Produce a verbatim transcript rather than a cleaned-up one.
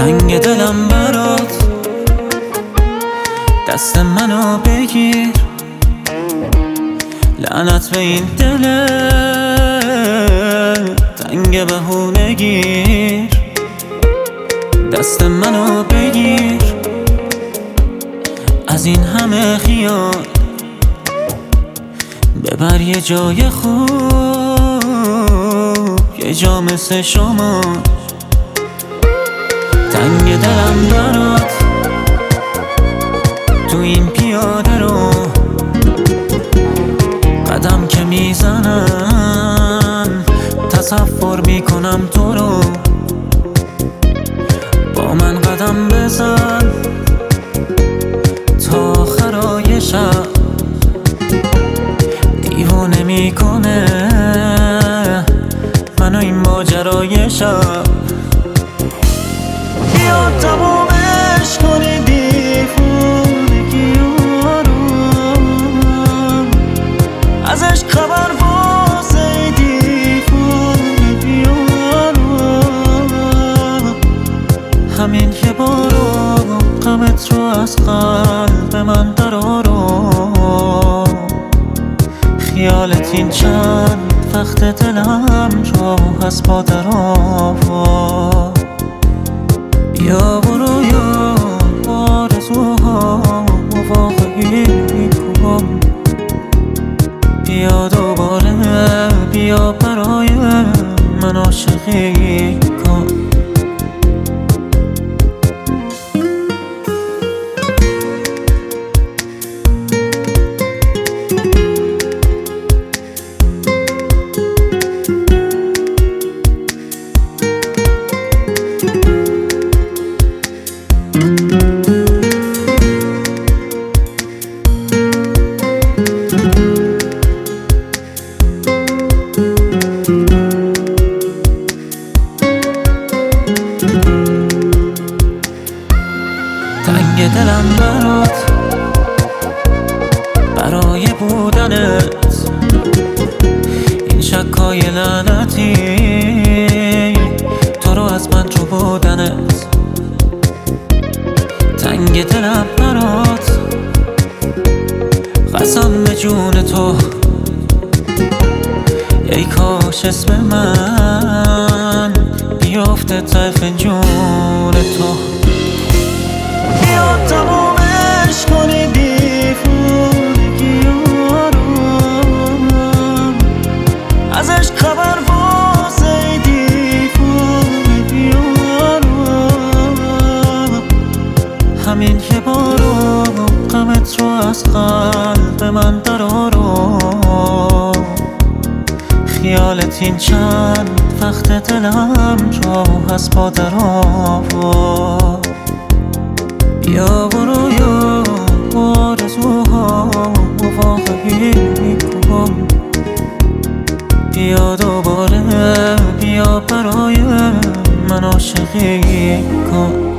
تنگ دلم برات، دست منو بگیر. لعنت به این دل تنگ بهونگیر. دست منو بگیر از این همه خیال، ببر یه جای خوب، یه جا مثل شما. تنگ دلم برات تو این پیاده رو، قدم که میزنم تصور میکنم تو رو. با من قدم بزن تا آخرای شب، دیوونه میکنه منو این ماجرای شب. بیا تمومش کنی دیوونگی رو، ازش خبر واسه دیوونگی رو. همین یه بارو غمت رو از قلب من درارو. خیالت این چند وقت دلم رو هست با درآوا. بیا برو یا آرزوها واقعی کن، بیا دوباره، بیا برای من عاشقی کن. تنگ دلم برات، برای بودنت این شکای لعنتی، تو رو از من جو بودنت. تنگ دلم برات، قسم به جون تو، ای کاش اسم من بیافته ته فنجون تو. بیا تمومش کنی دیوونگی رو، ازش خبر واسه دیوونگی رو. همین یه بارو غمت رو از قلب من درارو. خیالت این چند وقت دلم رو هست با درآوا. بیا برو یا آرزوها واقعی کن، بیا دوباره، بیا برای من عاشقی کن.